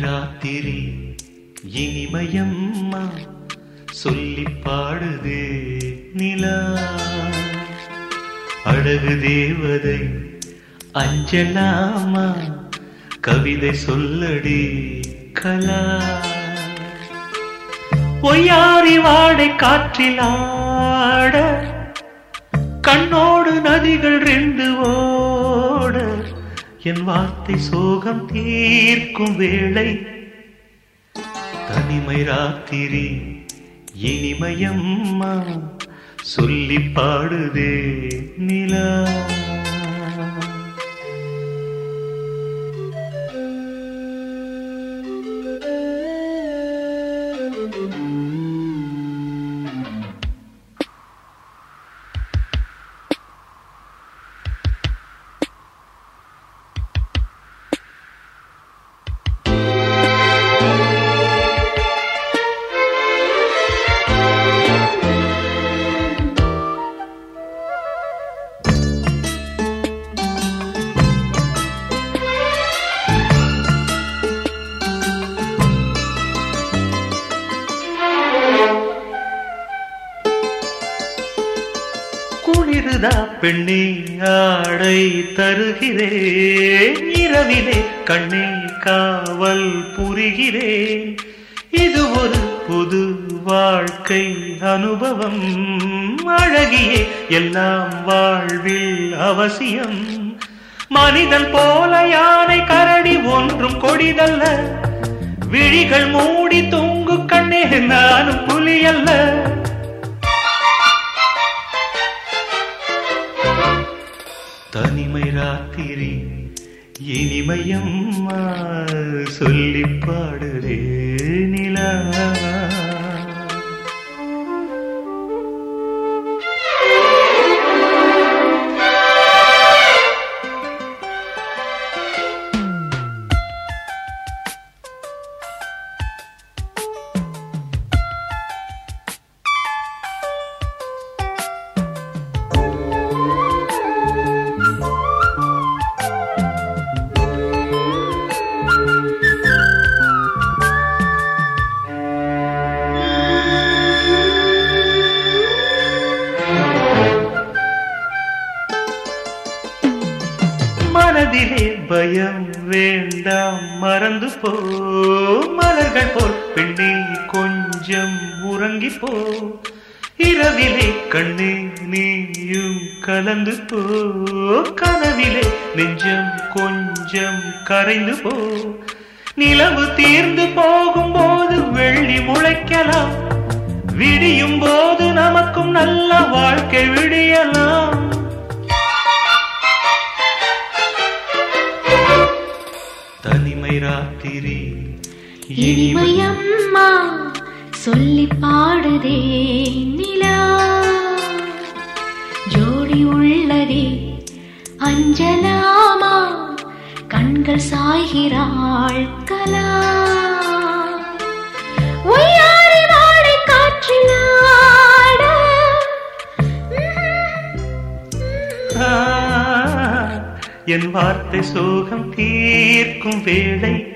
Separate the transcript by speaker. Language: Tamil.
Speaker 1: ராத்திரி இனிமயம்மா சொல்லி பாடுதே நிலா. அழகு தேவதை அஞ்சலாமா கவிதை சொல்லடி கலா. பொய்யாரி வாடை காற்றிலாட கண்ணோடு நதிகள் ரெண்டு ஓட என் வார்த்தை சோகம் தீர்க்கும் வேளை. தனிமை ராத்திரி இனிமயம்மா சொல்லி பாடுதே நிலா. குளிருதா பெண்ணே ஆடை தருகிறேன், இரவிலே கண்ணே காவல் புரிகிறேன். இது ஒரு புது வாழ்க்கை அனுபவம், அழகியே எல்லாம் வாழ்வில் அவசியம். மனிதன் போல யானை கரடி ஒன்றும் கொடிதல்ல, விழிகள் மூடி தூங்கு கண்ணே நானும் புலியல்ல. தனிமை ராத்திரி இனிமயம்மா சொல்லி பாடுறே நிலா. மனதிலே பயம் வேண்டாம் மறந்து போ, மலர்கள் போல் பெண்ணே கொஞ்சம் உறங்கி போ. இரவிலே கண்ணே நீயும் கலந்து போ, கனவிலே நெஞ்சம் கொஞ்சம் கரைந்து போ. நிலவு தீர்ந்து போகும்போது வெள்ளி முளைக்கலாம், விடியும் போது நமக்கும் நல்ல வாழ்க்கை விடியலாம். தனிமை ராத்திரி
Speaker 2: இனிமயம்மா சொல்லி பாடுதே நிலா. ஜோடி உள்ளதே அஞ்சலாமா கண்கள் சாய்கிறாள் கலா. ஒய்யாரி வாடை காற்றிலாட
Speaker 1: என் வார்த்தை சோகம் தீர்க்கும் வேளை.